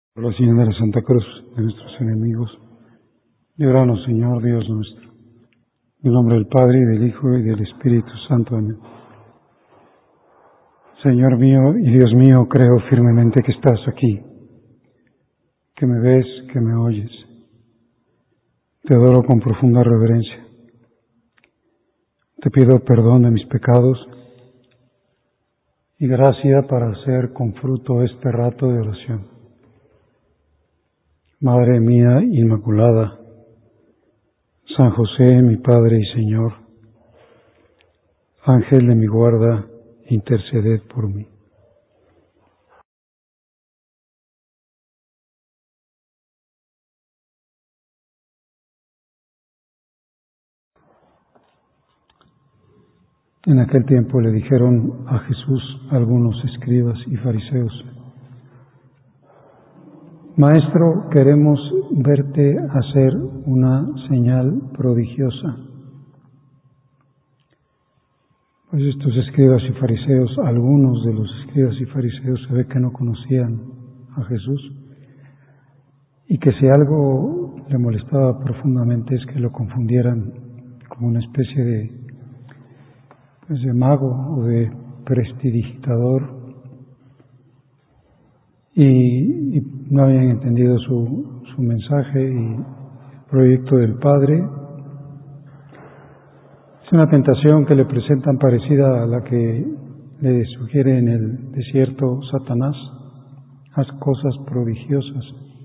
Por la señal de la Santa Cruz de nuestros enemigos, líbranos, Señor Dios nuestro. En el nombre del Padre, y del Hijo, y del Espíritu Santo. Amén. Señor mío y Dios mío, creo firmemente que estás aquí, que me ves, que me oyes. Te adoro con profunda reverencia. Te pido perdón de mis pecados y gracia para hacer con fruto este rato de oración. Madre mía Inmaculada, San José, mi Padre y Señor, Ángel de mi guarda, interceded por mí. En aquel tiempo le dijeron a Jesús algunos escribas y fariseos: Maestro, queremos verte hacer una señal prodigiosa. Pues estos escribas y fariseos, algunos de los escribas y fariseos, se ve que no conocían a Jesús, y que si algo le molestaba profundamente es que lo confundieran como una especie de mago o de prestidigitador, y no habían entendido su mensaje y el proyecto del Padre. Es una tentación que le presentan parecida a la que le sugiere en el desierto Satanás: haz cosas prodigiosas.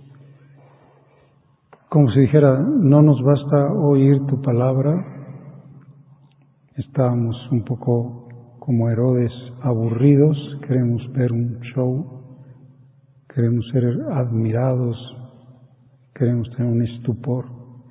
Como si dijera, no nos basta oír tu palabra. Estábamos un poco como Herodes, aburridos, queremos ver un show, queremos ser admirados, queremos tener un estupor.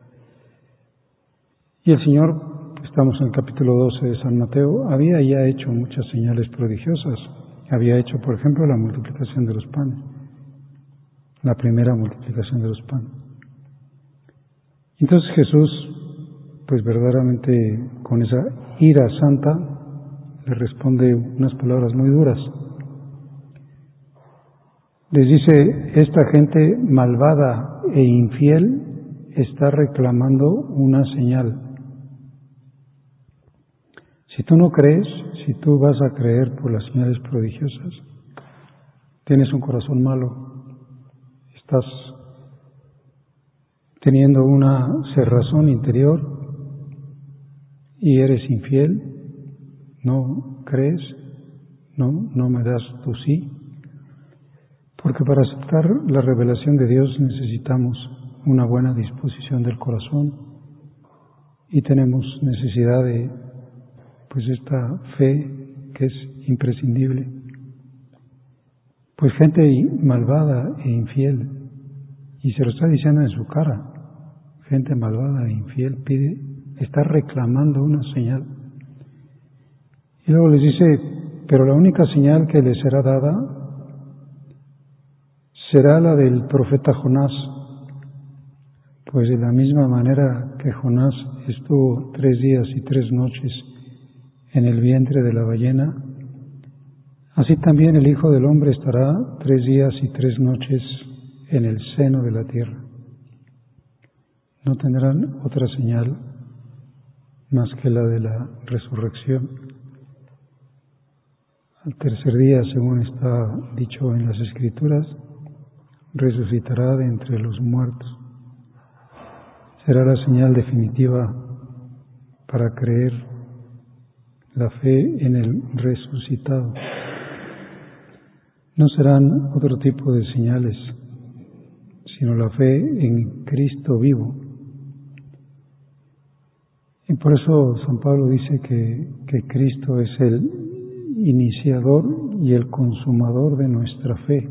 Y el Señor, estamos en el capítulo 12 de San Mateo, había ya hecho muchas señales prodigiosas. Había hecho, por ejemplo, la multiplicación de los panes, la primera multiplicación de los panes. Entonces Jesús, pues verdaderamente con esa ira santa, le responde unas palabras muy duras. Les dice: esta gente malvada e infiel está reclamando una señal. Si tú no crees, si tú vas a creer por las señales prodigiosas, tienes un corazón malo, estás teniendo una cerrazón interior y eres infiel, no crees, no me das tu sí. Porque para aceptar la revelación de Dios necesitamos una buena disposición del corazón y tenemos necesidad de esta fe que es imprescindible. Pues gente malvada e infiel, y se lo está diciendo en su cara, gente malvada e infiel está reclamando una señal. Y luego les dice: pero la única señal que les será dada será la del profeta Jonás. Pues de la misma manera que Jonás estuvo 3 días y 3 noches en el vientre de la ballena, así también el Hijo del Hombre estará 3 días y 3 noches en el seno de la tierra. No tendrán otra señal más que la de la resurrección. Al tercer día, según está dicho en las Escrituras, resucitará de entre los muertos. Será la señal definitiva para creer, la fe en el resucitado. No serán otro tipo de señales, sino la fe en Cristo vivo. Y por eso San Pablo dice que Cristo es el iniciador y el consumador de nuestra fe.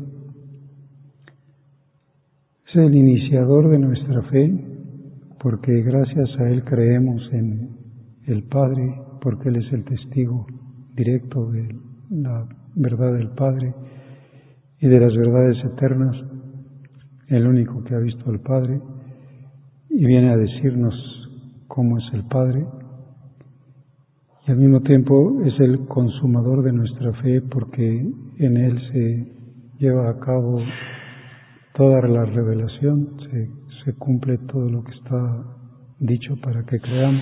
Es el iniciador de nuestra fe porque gracias a Él creemos en el Padre, porque Él es el testigo directo de la verdad del Padre y de las verdades eternas, el único que ha visto al Padre, y viene a decirnos cómo es el Padre, y al mismo tiempo es el consumador de nuestra fe porque en Él se lleva a cabo toda la revelación, se cumple todo lo que está dicho para que creamos.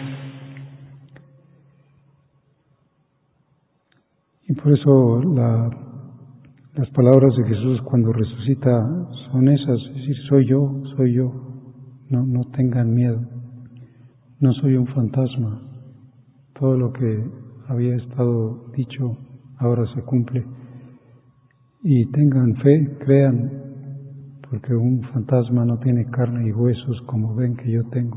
Y por eso las palabras de Jesús cuando resucita son esas, es decir, soy yo, no tengan miedo, no soy un fantasma, todo lo que había estado dicho ahora se cumple. Y tengan fe, crean, porque un fantasma no tiene carne y huesos como ven que yo tengo.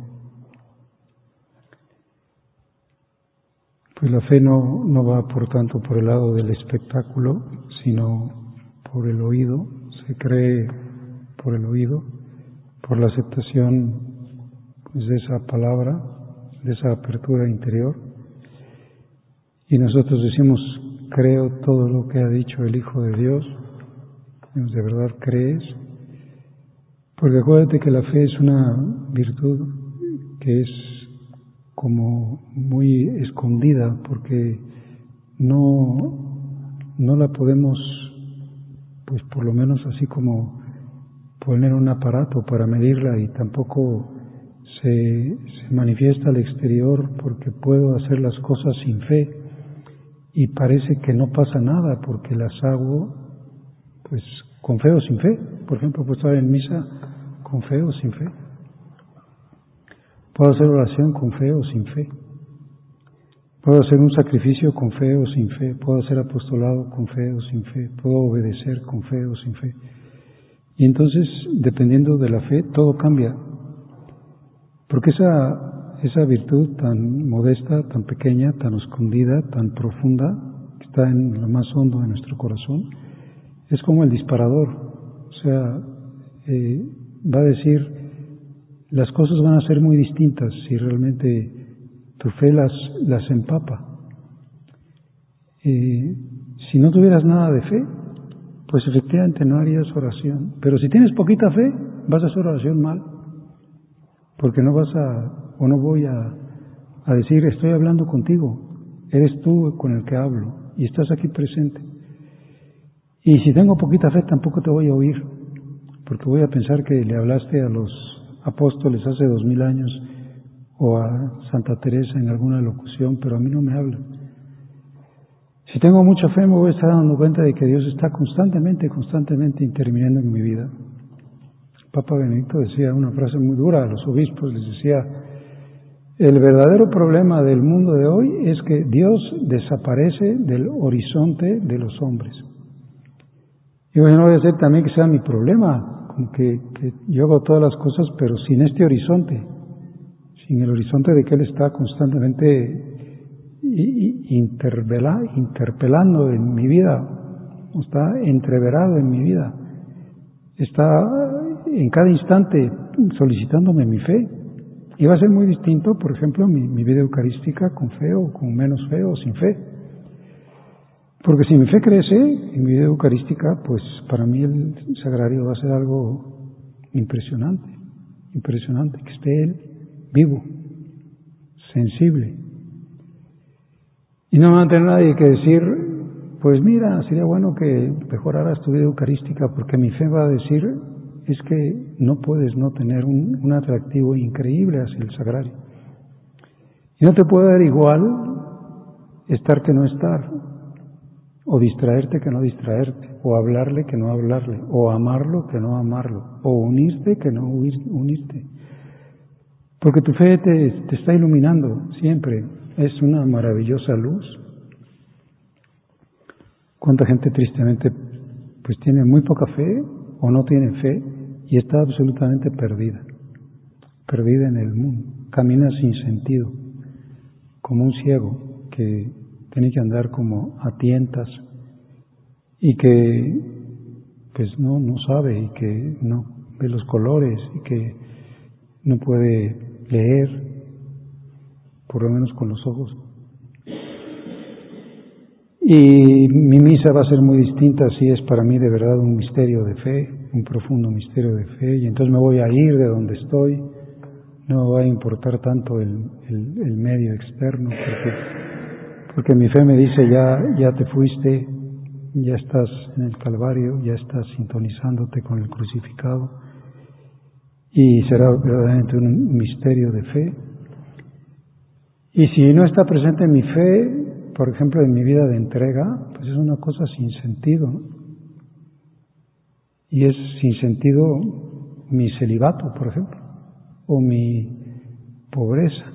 Pues la fe no va por tanto por el lado del espectáculo, sino por el oído, se cree por el oído, por la aceptación pues, de esa palabra, de esa apertura interior. Y nosotros decimos, creo todo lo que ha dicho el Hijo de Dios. ¿De verdad crees? Porque acuérdate que la fe es una virtud que es como muy escondida, porque no la podemos, pues por lo menos así como poner un aparato para medirla, y tampoco se manifiesta al exterior, porque puedo hacer las cosas sin fe y parece que no pasa nada porque las hago pues con fe o sin fe. Por ejemplo, puedo estar en misa con fe o sin fe. Puedo hacer oración con fe o sin fe. Puedo hacer un sacrificio con fe o sin fe. Puedo hacer apostolado con fe o sin fe. Puedo obedecer con fe o sin fe. Y entonces, dependiendo de la fe, todo cambia. Porque esa virtud tan modesta, tan pequeña, tan escondida, tan profunda, que está en lo más hondo de nuestro corazón, es como el disparador. O sea, va a decir, las cosas van a ser muy distintas si realmente tu fe las empapa. Si no tuvieras nada de fe, pues efectivamente no harías oración. Pero si tienes poquita fe, vas a hacer oración mal. Porque no voy a decir, estoy hablando contigo, eres tú con el que hablo y estás aquí presente. Y si tengo poquita fe, tampoco te voy a oír, porque voy a pensar que le hablaste a los apóstoles hace 2000 años o a Santa Teresa en alguna locución, pero a mí no me habla. Si tengo mucha fe, me voy a estar dando cuenta de que Dios está constantemente interviniendo en mi vida. Papa Benedicto decía una frase muy dura a los obispos, les decía, el verdadero problema del mundo de hoy es que Dios desaparece del horizonte de los hombres. Y bueno, no voy a decir también que sea mi problema, como que yo hago todas las cosas, pero sin este horizonte, sin el horizonte de que Él está constantemente interpelando en mi vida, está entreverado en mi vida, está en cada instante solicitándome mi fe. Y va a ser muy distinto, por ejemplo, mi vida eucarística con fe o con menos fe o sin fe. Porque si mi fe crece en mi vida eucarística, pues para mí el sagrario va a ser algo impresionante, que esté Él vivo, sensible. Y no va a tener nadie que decir, pues mira, sería bueno que mejoraras tu vida eucarística, porque mi fe va a decir, es que no puedes no tener un atractivo increíble hacia el sagrario. Y no te puede dar igual estar que no estar, o distraerte que no distraerte, o hablarle que no hablarle, o amarlo que no amarlo, o unirte que no unirte. Porque tu fe te está iluminando siempre, es una maravillosa luz. ¿Cuánta gente tristemente pues tiene muy poca fe o no tiene fe y está absolutamente perdida en el mundo, camina sin sentido, como un ciego que tiene que andar como a tientas y que pues no sabe y que no ve los colores y que no puede leer, por lo menos con los ojos. Y mi misa va a ser muy distinta si es para mí de verdad un misterio de fe, un profundo misterio de fe, y entonces me voy a ir de donde estoy, no va a importar tanto el medio externo, porque mi fe me dice ya te fuiste, ya estás en el Calvario, ya estás sintonizándote con el crucificado y será verdaderamente un misterio de fe. Y si no está presente mi fe, por ejemplo, en mi vida de entrega, pues es una cosa sin sentido, ¿no? Y es sin sentido mi celibato, por ejemplo, o mi pobreza,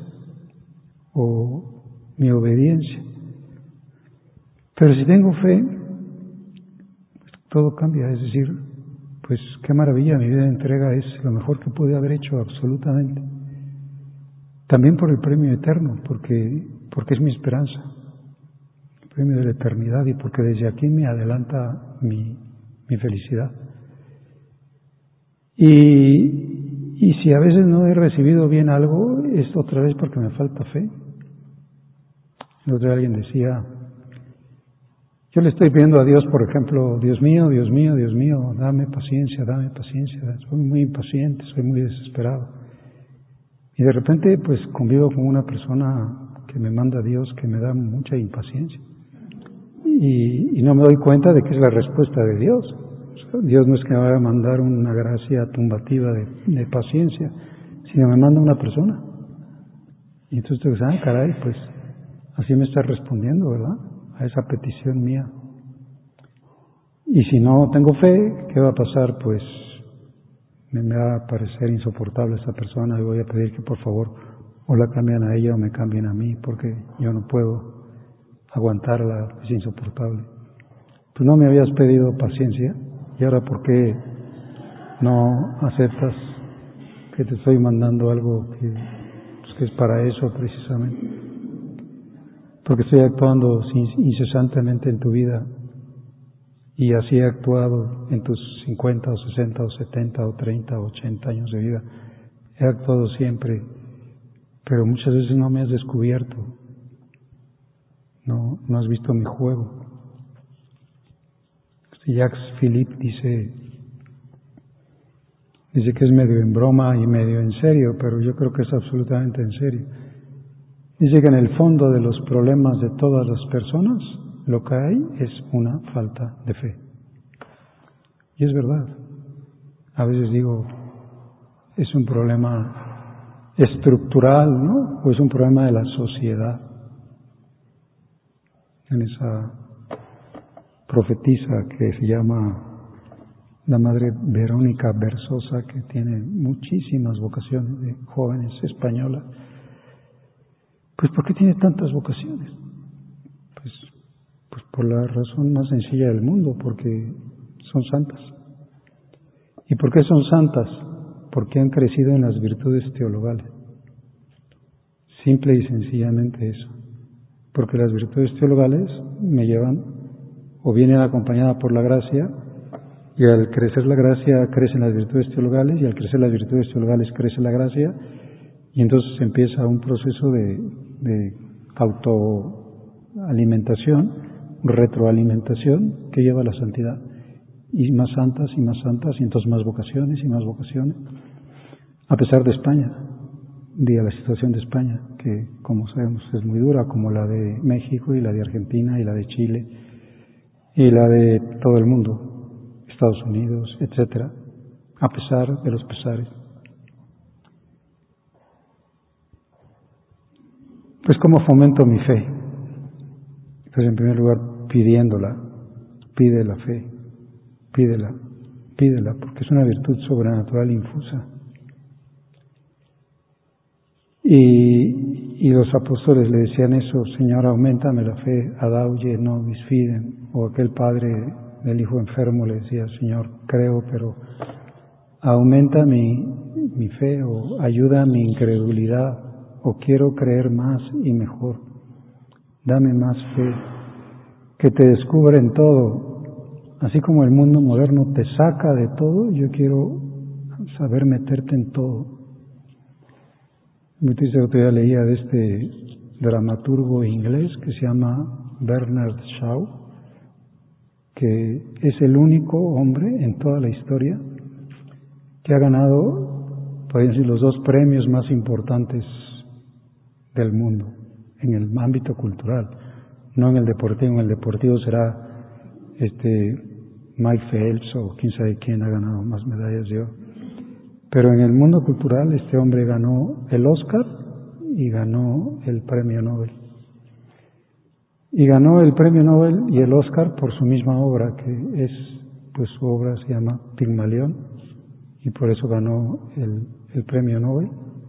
o mi obediencia. Pero si tengo fe, pues todo cambia, es decir, pues qué maravilla, mi vida de entrega es lo mejor que pude haber hecho absolutamente. También por el premio eterno, porque es mi esperanza, el premio de la eternidad, y porque desde aquí me adelanta mi felicidad. Y si a veces no he recibido bien algo, es otra vez porque me falta fe. El otro día alguien decía, yo le estoy pidiendo a Dios, por ejemplo, Dios mío, Dios mío, Dios mío, dame paciencia, soy muy impaciente, soy muy desesperado. Y de repente pues convivo con una persona que me manda a Dios que me da mucha impaciencia. Y no me doy cuenta de que es la respuesta de Dios. Dios no es que me vaya a mandar una gracia tumbativa de paciencia, sino me manda una persona. Y entonces tú dices, caray, pues así me está respondiendo, ¿verdad? A esa petición mía. Y si no tengo fe, ¿qué va a pasar? Pues me va a parecer insoportable esa persona y voy a pedir que por favor o la cambien a ella o me cambien a mí, porque yo no puedo aguantarla, es insoportable. Tú no me habías pedido paciencia, y ahora ¿por qué no aceptas que te estoy mandando algo que es para eso precisamente? Porque estoy actuando incesantemente en tu vida, y así he actuado en tus 50 o 60 o 70 o 30 o 80 años de vida. He actuado siempre, pero muchas veces no me has descubierto, no has visto mi juego. Jacques Philippe dice que es medio en broma y medio en serio, pero yo creo que es absolutamente en serio. Dice que en el fondo de los problemas de todas las personas, lo que hay es una falta de fe. Y es verdad. A veces digo, es un problema estructural, ¿no? O es un problema de la sociedad. En esa profetisa que se llama la Madre Verónica Berzosa, que tiene muchísimas vocaciones de jóvenes españolas. Pues ¿por qué tiene tantas vocaciones? Pues por la razón más sencilla del mundo, porque son santas. ¿Y por qué son santas? Porque han crecido en las virtudes teologales. Simple y sencillamente eso. Porque las virtudes teologales me llevan, o vienen acompañadas por la gracia, y al crecer la gracia crecen las virtudes teologales, y al crecer las virtudes teologales crece la gracia, y entonces empieza un proceso de autoalimentación, retroalimentación, que lleva a la santidad. Y más santas, y entonces más vocaciones y más vocaciones. A pesar de España, de la situación de España, que como sabemos es muy dura, como la de México y la de Argentina y la de Chile y la de todo el mundo, Estados Unidos, etcétera, a pesar de los pesares. Pues ¿cómo fomento mi fe? Pues en primer lugar pidiéndola, pide la fe, pídela, porque es una virtud sobrenatural infusa. Y los apóstoles le decían eso, Señor, auméntame la fe, adauye nobis fidem. O aquel padre del hijo enfermo le decía, Señor, creo, pero aumenta mi fe, o ayuda a mi incredulidad, o quiero creer más y mejor. Dame más fe, que te descubra en todo. Así como el mundo moderno te saca de todo, yo quiero saber meterte en todo. Muy triste, el otro día leía de este dramaturgo inglés que se llama Bernard Shaw, que es el único hombre en toda la historia que ha ganado, podrían decir, los 2 premios más importantes del mundo en el ámbito cultural, no en el deportivo. En el deportivo será Mike Phelps o quién sabe quién ha ganado más medallas de oro. Pero en el mundo cultural este hombre ganó el Oscar y ganó el premio Nobel. Y ganó el premio Nobel y el Oscar por su misma obra, que es, pues su obra se llama Pigmalión, y por eso ganó el premio Nobel.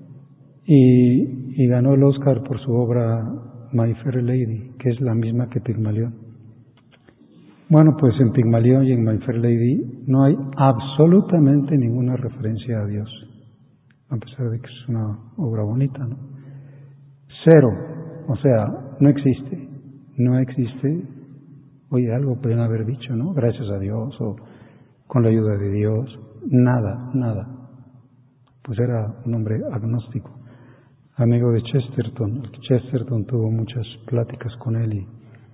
Y ganó el Oscar por su obra My Fair Lady, que es la misma que Pigmalión. Bueno, pues en Pigmalión y en My Fair Lady no hay absolutamente ninguna referencia a Dios, a pesar de que es una obra bonita, ¿no? Cero, o sea, no existe. Oye, algo pueden haber dicho, ¿no? Gracias a Dios o con la ayuda de Dios. Nada. Pues era un hombre agnóstico, amigo de Chesterton. Chesterton tuvo muchas pláticas con él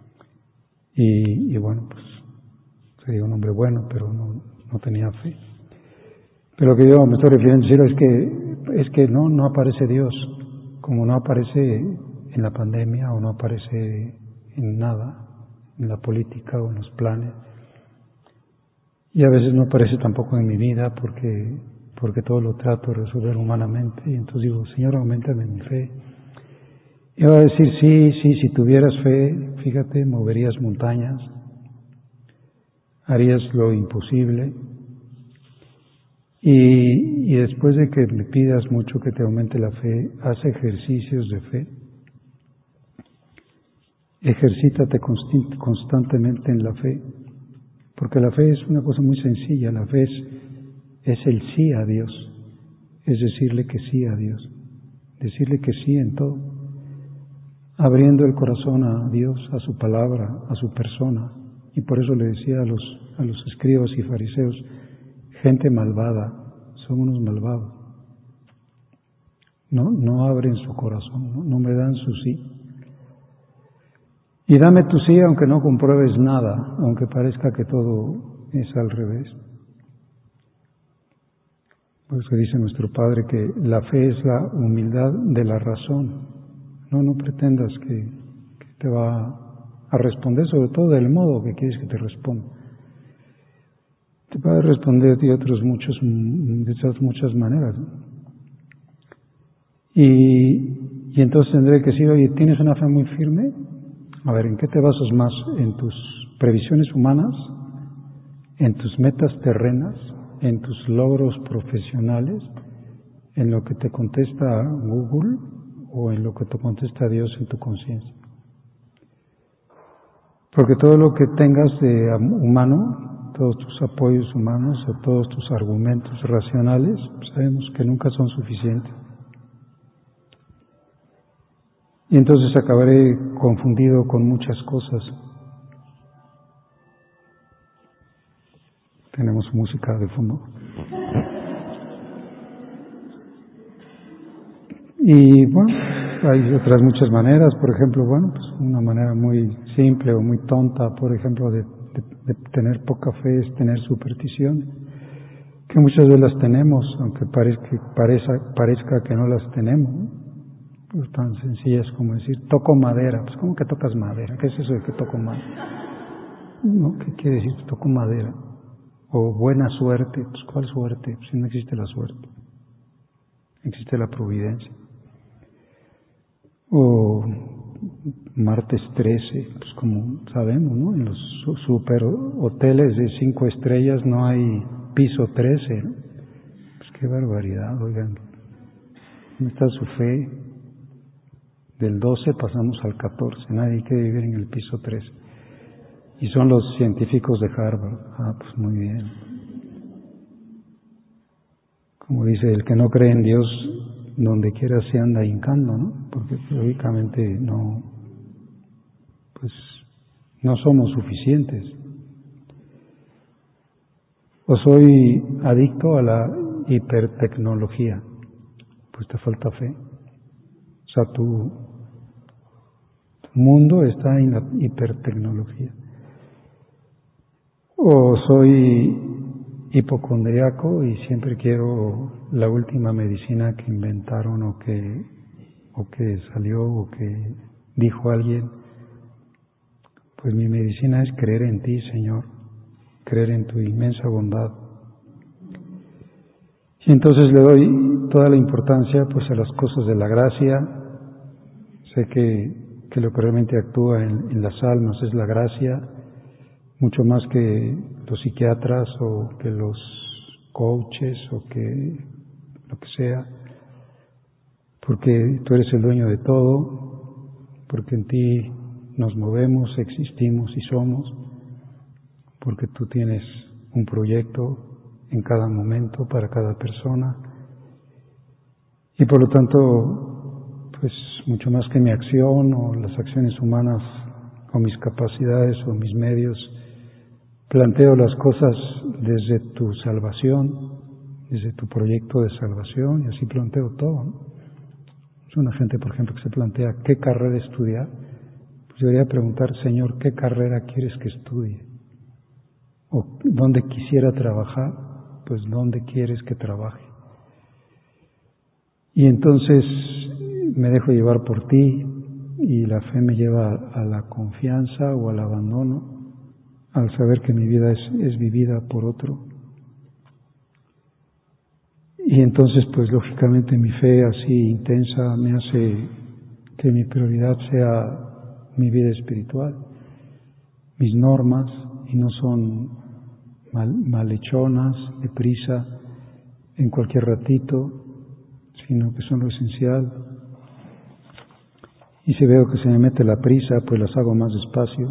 y bueno, pues sería un hombre bueno, pero no tenía fe. Pero lo que yo me estoy refiriendo es que no aparece Dios, como no aparece en la pandemia o no aparece en nada, en la política o en los planes. Y a veces no aparece tampoco en mi vida porque todo lo trato de resolver humanamente. Y entonces digo, Señor, auméntame mi fe. Y va a decir, sí, si tuvieras fe, fíjate, moverías montañas, harías lo imposible. Y después de que me pidas mucho que te aumente la fe, haz ejercicios de fe. Ejercítate constantemente en la fe, porque la fe es una cosa muy sencilla. La fe es el sí a Dios, es decirle que sí a Dios, decirle que sí en todo, abriendo el corazón a Dios, a su palabra, a su persona. Y por eso le decía a los escribas y fariseos, gente malvada, son unos malvados. No abren su corazón, no me dan su sí. Y dame tu sí aunque no compruebes nada, aunque parezca que todo es al revés. Por eso dice nuestro Padre que la fe es la humildad de la razón. No pretendas que te va a responder, sobre todo del modo que quieres que te responda. Te puede responder de otras muchas maneras. Y entonces tendré que decir, oye, ¿tienes una fe muy firme? A ver, ¿en qué te basas más? ¿En tus previsiones humanas? ¿En tus metas terrenas? ¿En tus logros profesionales? ¿En lo que te contesta Google? ¿O en lo que te contesta Dios en tu conciencia? Porque todo lo que tengas de humano, todos tus apoyos humanos o todos tus argumentos racionales, sabemos que nunca son suficientes. Y entonces acabaré confundido con muchas cosas. Tenemos música de fondo. Y bueno, hay otras muchas maneras. Por ejemplo, bueno, pues una manera muy simple o muy tonta, por ejemplo, de tener poca fe es tener superstición, que muchas veces las tenemos, aunque parezca que no las tenemos, ¿no? Pues tan sencillas como decir, toco madera. Pues ¿cómo que tocas madera? ¿Qué es eso de que toco madera? ¿No? ¿Qué quiere decir toco madera? O buena suerte. Pues ¿cuál suerte? Pues si no existe la suerte, existe la providencia. O martes 13, pues como sabemos, ¿no? En los super hoteles de 5 estrellas no hay piso 13, ¿no? Pues qué barbaridad, oigan. ¿Dónde está su fe? Del 12 pasamos al 14, nadie quiere vivir en el piso 13. Y son los científicos de Harvard. Ah, pues muy bien. Como dice, el que no cree en Dios, donde quiera se anda hincando, ¿no? Porque lógicamente no somos suficientes. O soy adicto a la hipertecnología, pues te falta fe. O sea, tu mundo está en la hipertecnología. O soy hipocondriaco y siempre quiero la última medicina que inventaron o que salió o que dijo alguien. Pues mi medicina es creer en ti, Señor, creer en tu inmensa bondad. Y entonces le doy toda la importancia pues a las cosas de la gracia. Sé que lo que realmente actúa en las almas es la gracia, mucho más que los psiquiatras o que los coaches o que lo que sea, porque tú eres el dueño de todo, porque en ti nos movemos, existimos y somos, porque tú tienes un proyecto en cada momento para cada persona y por lo tanto pues mucho más que mi acción o las acciones humanas o mis capacidades o mis medios, planteo las cosas desde tu salvación, desde tu proyecto de salvación, y así planteo todo, ¿no? Es una gente, por ejemplo, que se plantea qué carrera estudiar, pues debería preguntar, Señor, ¿qué carrera quieres que estudie? O ¿dónde quisiera trabajar? Pues ¿dónde quieres que trabaje? Y entonces me dejo llevar por ti, y la fe me lleva a la confianza o al abandono, al saber que mi vida es vivida por otro. Y entonces, pues lógicamente mi fe así intensa me hace que mi prioridad sea mi vida espiritual, mis normas, y no son malhechonas, deprisa, en cualquier ratito, sino que son lo esencial. Y si veo que se me mete la prisa, pues las hago más despacio.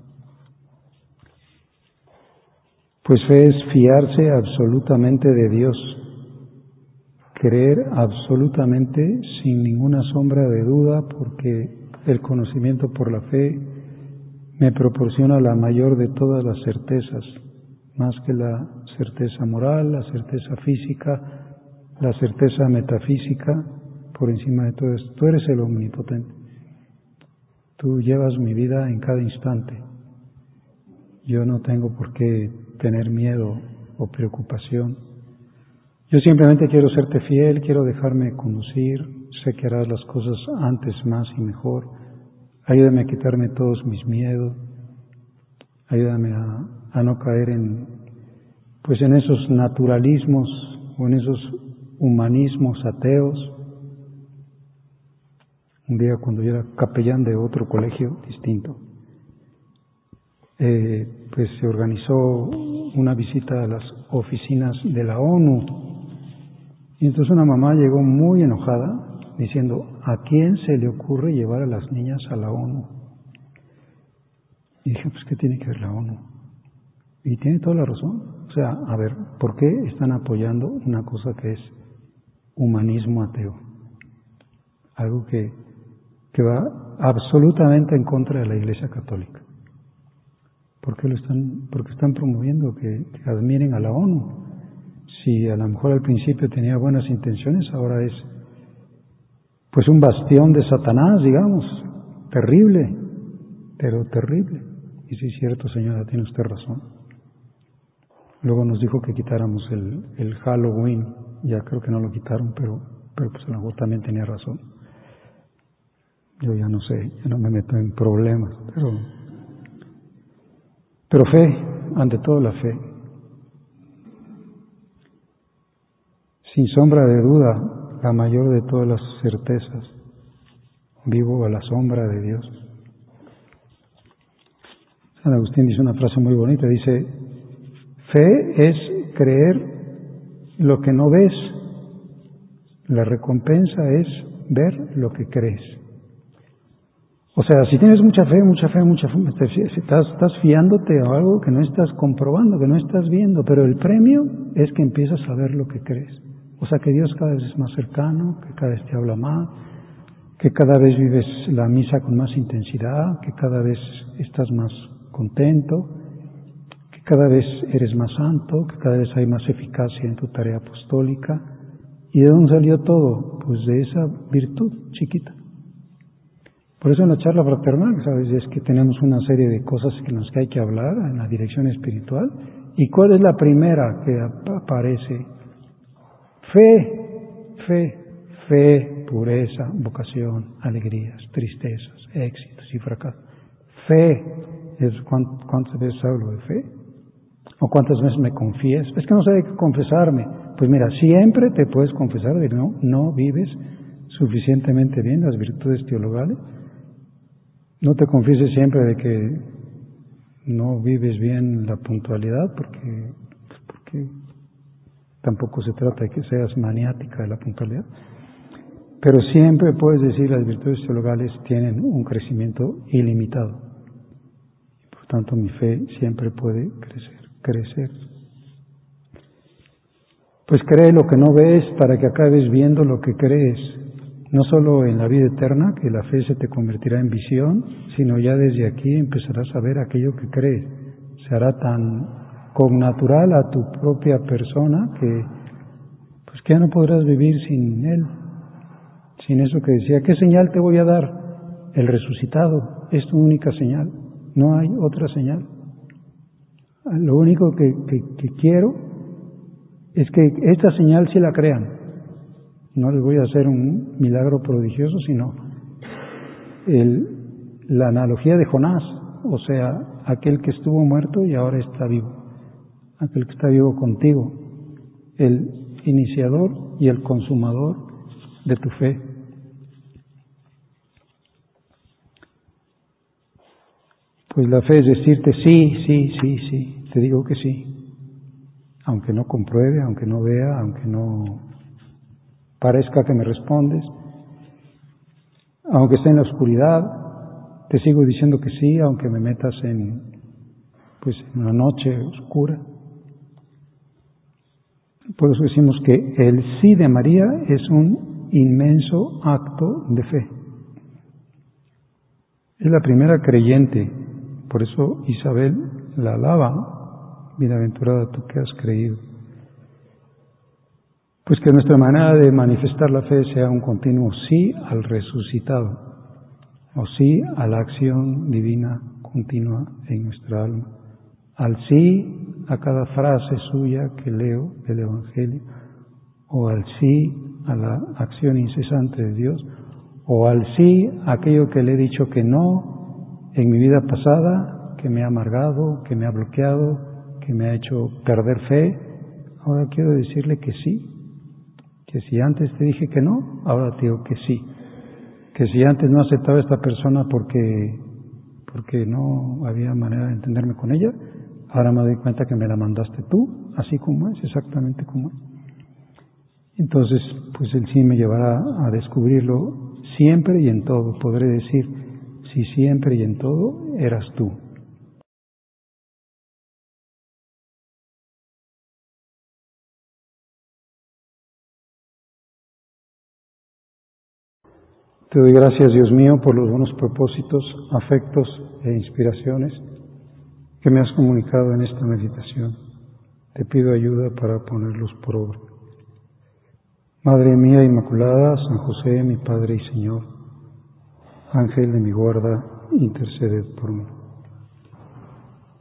Pues fe es fiarse absolutamente de Dios, creer absolutamente sin ninguna sombra de duda, porque el conocimiento por la fe me proporciona la mayor de todas las certezas, más que la certeza moral, la certeza física, la certeza metafísica, por encima de todo esto. Tú eres el omnipotente. Tú llevas mi vida en cada instante. Yo no tengo por qué tener miedo o preocupación. Yo simplemente quiero serte fiel, quiero dejarme conducir, sé que harás las cosas antes, más y mejor. Ayúdame a quitarme todos mis miedos, ayúdame a no caer en esos naturalismos o en esos humanismos ateos. Un día, cuando yo era capellán de otro colegio distinto, pues se organizó una visita a las oficinas de la ONU, y entonces una mamá llegó muy enojada diciendo, ¿a quién se le ocurre llevar a las niñas a la ONU? Y dije, pues ¿qué tiene que ver la ONU? Y tiene toda la razón. O sea, a ver, ¿por qué están apoyando una cosa que es humanismo ateo? Algo que va absolutamente en contra de la Iglesia Católica. ¿Por qué porque están promoviendo que admiren a la ONU? Si a lo mejor al principio tenía buenas intenciones, ahora es pues un bastión de Satanás, digamos, terrible, pero terrible. Y sí, es cierto, señora, tiene usted razón. Luego nos dijo que quitáramos el Halloween, ya creo que no lo quitaron, pero pues a lo mejor también tenía razón. Yo ya no sé, ya no me meto en problemas, pero fe, ante todo la fe. Sin sombra de duda, la mayor de todas las certezas, vivo a la sombra de Dios. San Agustín dice una frase muy bonita, dice, fe es creer lo que no ves, la recompensa es ver lo que crees. O sea, si tienes mucha fe, estás fiándote a algo que no estás comprobando, que no estás viendo, pero el premio es que empiezas a ver lo que crees. O sea, que Dios cada vez es más cercano, que cada vez te habla más, que cada vez vives la misa con más intensidad, que cada vez estás más contento, que cada vez eres más santo, que cada vez hay más eficacia en tu tarea apostólica. ¿Y de dónde salió todo? Pues de esa virtud chiquita. Por eso en la charla fraternal, ¿sabes? Es que tenemos una serie de cosas en las que hay que hablar en la dirección espiritual. ¿Y cuál es la primera que aparece? Fe, pureza, vocación, alegrías, tristezas, éxitos y fracasos. Fe, es cuántas veces hablo de fe, o cuántas veces me confías. Es que no sé de qué confesarme. Pues mira, siempre te puedes confesar de no vives suficientemente bien las virtudes teologales. No te confieses siempre de que no vives bien la puntualidad, porque tampoco se trata de que seas maniática de la puntualidad. Pero siempre puedes decir las virtudes teologales tienen un crecimiento ilimitado. Por tanto, mi fe siempre puede crecer. Pues cree lo que no ves para que acabes viendo lo que crees. No solo en la vida eterna, que la fe se te convertirá en visión, sino ya desde aquí empezarás a ver aquello que crees. Se hará tan connatural a tu propia persona que ya no podrás vivir sin él. Sin eso que decía, ¿qué señal te voy a dar? El resucitado es tu única señal, no hay otra señal. Lo único que quiero es que esta señal sí la crean. No les voy a hacer un milagro prodigioso, sino la analogía de Jonás, o sea, aquel que estuvo muerto y ahora está vivo, aquel que está vivo contigo, el iniciador y el consumador de tu fe. Pues la fe es decirte sí, te digo que sí, aunque no compruebe, aunque no vea, aunque no parezca que me respondes, aunque esté en la oscuridad, te sigo diciendo que sí, aunque me metas en una noche oscura. Por eso decimos que el sí de María es un inmenso acto de fe. Es la primera creyente. Por eso Isabel la alaba, bienaventurada tú que has creído. Pues que nuestra manera de manifestar la fe sea un continuo sí al resucitado, o sí a la acción divina continua en nuestra alma, al sí a cada frase suya que leo del Evangelio, o al sí a la acción incesante de Dios, o al sí a aquello que le he dicho que no en mi vida pasada, que me ha amargado, que me ha bloqueado, que me ha hecho perder fe. Ahora quiero decirle que sí, que si antes te dije que no, ahora te digo que sí, que si antes no aceptaba a esta persona porque no había manera de entenderme con ella, ahora me doy cuenta que me la mandaste tú, así como es, exactamente como es. Entonces, pues el sí me llevará a descubrirlo siempre y en todo. Podré decir, si siempre y en todo eras tú. Te doy gracias, Dios mío, por los buenos propósitos, afectos e inspiraciones que me has comunicado en esta meditación. Te pido ayuda para ponerlos por obra. Madre mía Inmaculada, San José, mi Padre y Señor, Ángel de mi guarda, interceded por mí.